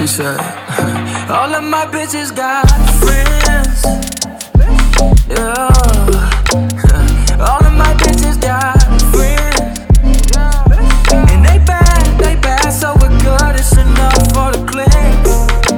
said, all of my bitches got friends. Yeah. All of my bitches got friends. And they bad, so we're good. It's enough for the clicks.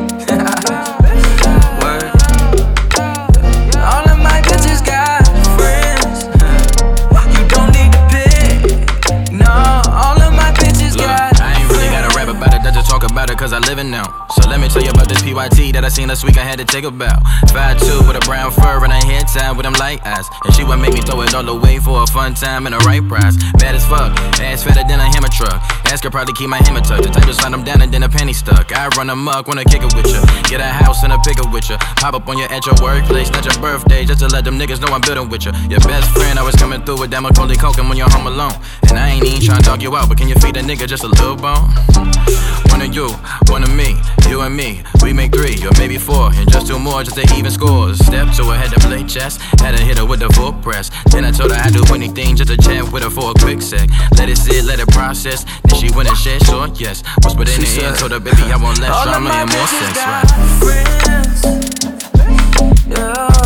Word. All of my bitches got friends. You don't need to pick. No, all of my bitches got friends. I ain't really gotta rap about it, I just talk about it cause I live it now. So let me tell you about this PYT that I seen last week I had to take a bow. 5'2" with a brown fur and a hair tie with them light eyes. And she would make me throw it all away for a fun time and a right prize. Bad as fuck, ass fatter than a hammer truck. Ask her probably keep my hammer tucked. The type to slide them down and then a penny stuck. I run amok, wanna kick it with ya. Get a house and a picker with ya. Pop up on you at your workplace, not your birthday, just to let them niggas know I'm building with ya. Your best friend always coming through with that Macaulay Culkin when you're home alone. And I ain't even trying to dog you out, but can you feed a nigga just a little bone? One of you, one of me, you and me. We make 3 or maybe 4, and just 2 more just to even scores. Step to her, had to play chess, had to hit her with the full press. Then I told her I'd do anything just to chat with her for a quick sec. Let it sit, let it process. Then she went and said, sure, yes. Whispered in the ear, told her, baby, I want less drama and more sex, right? Friends. Yeah.